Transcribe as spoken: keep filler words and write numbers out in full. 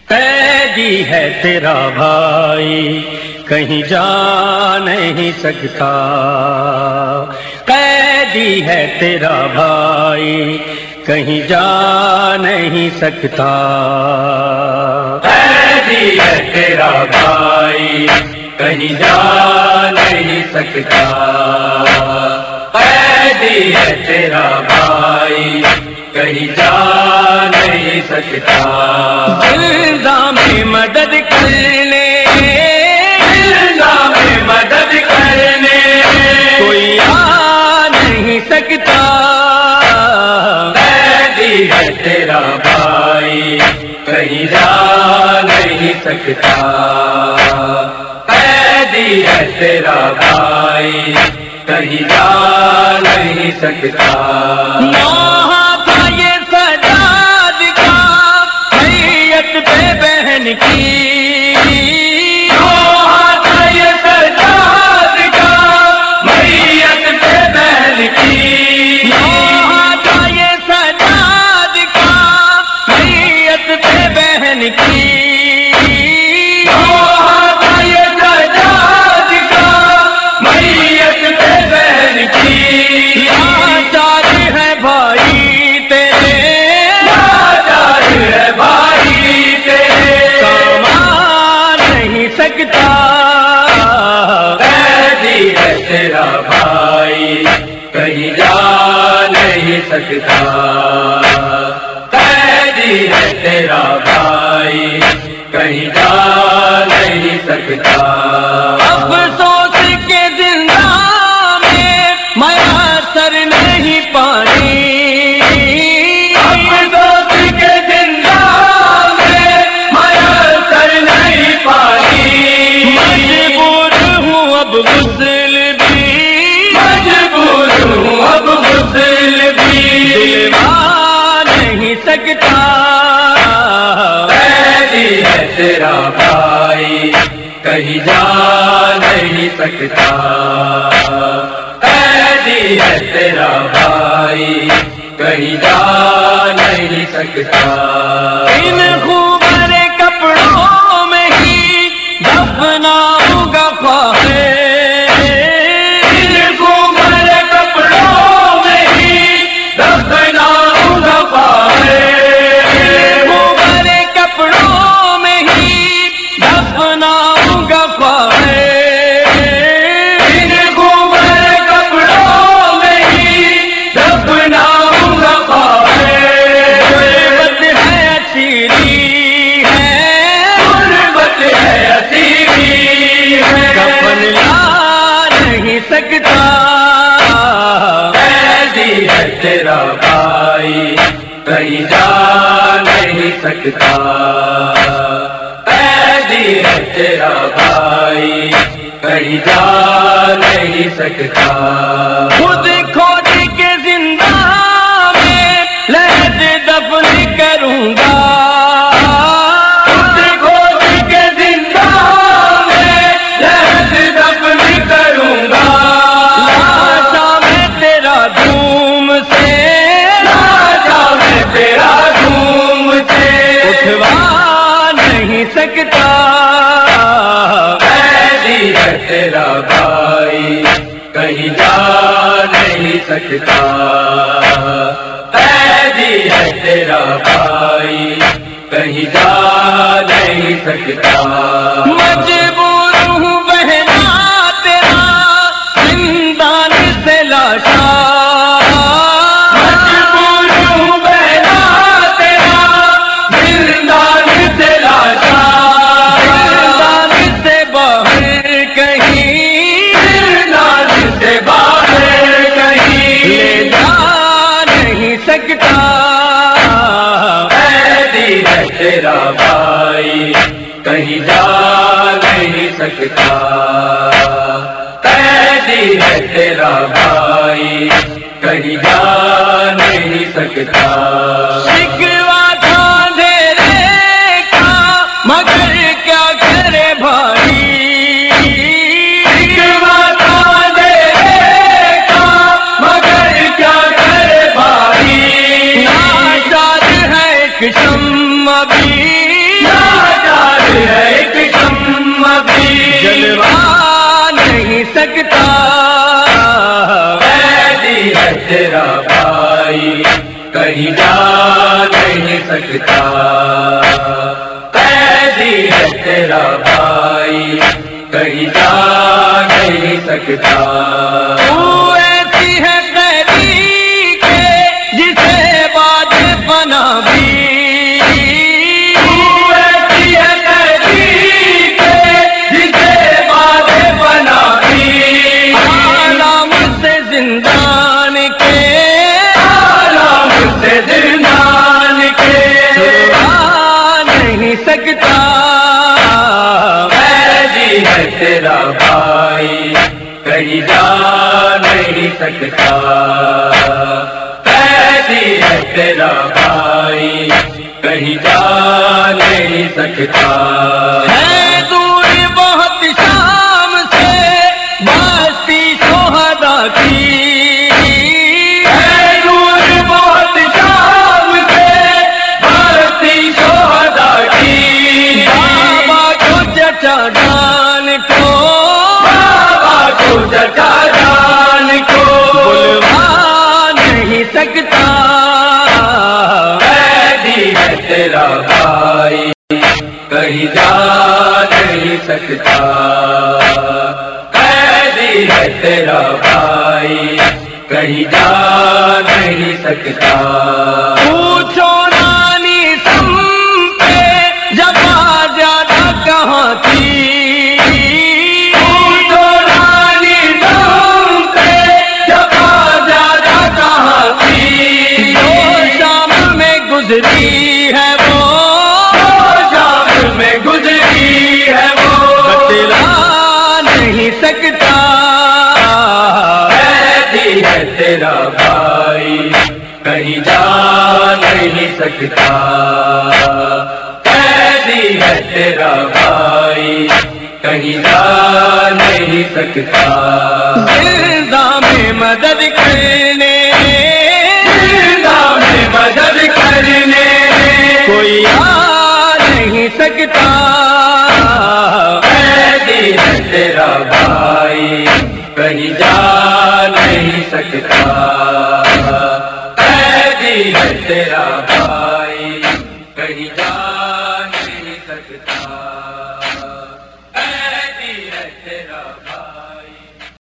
قیدی ہے تیرا بھائی کہیں جا نہیں سکتا، قیدی ہے تیرا بھائی کہیں جا نہیں سکتا، قیدی ہے تیرا بھائی کہیں جا نہیں سکتا، قیدی ہے تیرا بھائی کہیں جا نہیں سکتا، زندہ میں مدد کرنے زندہ میں مدد کرنے کوئی آ نہیں سکتا، قیدی ہے تیرا بھائی کہیں جا نہیں سکتا، قیدی ہے تیرا بھائی کہیں جا نہیں سکتا، نوحہ تھا یہ سجاد کا میت پہ بہن کی، نوحہ تھا یہ سجاد کا میت پہ بہن کی، نوحہ تھا یہ سجاد کا میت پہ بہن کی، نوحہ تھا یہ سجاد کا میت پہ بہن کی، لاچار ہے بھائی تیرے لاچار ہے بھائی تیرے کام آ نہیں سکتا، قیدی ہے تیرا بھائی کہیں جا نہیں سکتا، قیدی ہے تیرا بھائی کہیں جا نہیں سکتا، افسوس کے زندہ میں میسر نہیں پانی، افسوس کے زندہ میں میسر نہیں پانی، مجبور ہوں اب غسل بھی مجبور ہوں اب غسل بھی دلوا نہیں سکتا، قیدی ہے تیرا بھائی کہیں جا نہیں سکتا، قیدی ہے تیرا بھائی کہیں جا نہیں سکتا، ان خوبر کپڑوں میں ہی دفناؤں گا خواہے، ان گھومر کپڑوں میں ہی دفناؤں گا خواہے، خوبر کپڑوں میں ہی دفناؤں گا خواہے، ان گھومر کپڑوں میں ہی دفناؤں گا خواہے، غربت ہے اسیری ہے غربت ہے اسیری ہے، کفن لا نہیں سکتا، قیدی ہے تیرا بھائی کہیں جا نہیں سکتا، قیدی ہے تیرا بھائی کہیں جا نہیں سکتا، خود کھود کے زندہ میں لحد دفن کروں گا، خود کھود کے زندہ میں لحد دفن کروں گا، لاشا میں تیرا دھوم سے لاجا میں تیرا دھوم سے اٹھوا نہیں سکتا، قیدی ہے تیرا بھائی کہیں جا نہیں سکتا، قیدی ہے تیرا بھائی کہیں جا نہیں سکتا، مجبور ہوں بہنا تیرا زندان سے لاشا، مجبور ہوں بہنا تیرا زندان سے لاشا، زندان سے باہر کہیں زندان سے باہر کہیں لے جا نہیں سکتا، قیدی ہے تیرا بھائی کہیں جا نہیں سکتا، قیدی ہے تیرا بھائی کہیں جا نہیں سکتا، شکوا تھا اندھیرے کا مگر کیا کرے بھائی، شکوا تھا اندھیرے کا مگر کیا کرے بھائی، ناچار ہے ایک شمع بھی تیرا بھائی کہیں جا نہیں سکتا، قیدی ہے تیرا بھائی کہیں جا نہیں سکتا۔ تو ایسی ہے قیدی کے جسے بعد فنا بھی، تو ایسی ہے قیدی کے جسے بعد فنا بھی، عالم سے زندان کے، عالم سے زندان کے چھڑا نہیں سکتا، قیدی ہے تیرا بھائی کہیں جا نہیں سکتا، قیدی ہے تیرا بھائی کہیں جا نہیں سکتا۔ ہے دور بہت شام سے بستی شہدا کی، ہے دور بہت شام سے بھرتی شہدا کی، بابا کو چچا جان کو بابا کو چچا جان کو بلوا نہیں سکتا، قیدی ہے تیرا بھائی کہیں جا نہیں سکتا، قیدی ہے تیرا بھائی کہیں جا نہیں سکتا۔ پوچھو نانی سم پہ جفا زیادہ کہاں تھی، پوچھو رانی دم پہ جفا زیادہ کہاں تھی، جو شام میں گزری ہے وہ شام میں گزری ہے وہ بتلا نہیں سکتا، قیدی ہے تیرا بھائی کہیں جا نہیں سکتا، قیدی ہے تیرا بھائی کہیں جا نہیں سکتا۔ زندہ میں مدد کرنے زندہ میں مدد کرنے کوئی آ نہیں سکتا، قیدی ہے تیرا بھائی کہیں جا نہیں سکتا، قیدی ہے تیرا بھائی کہیں جا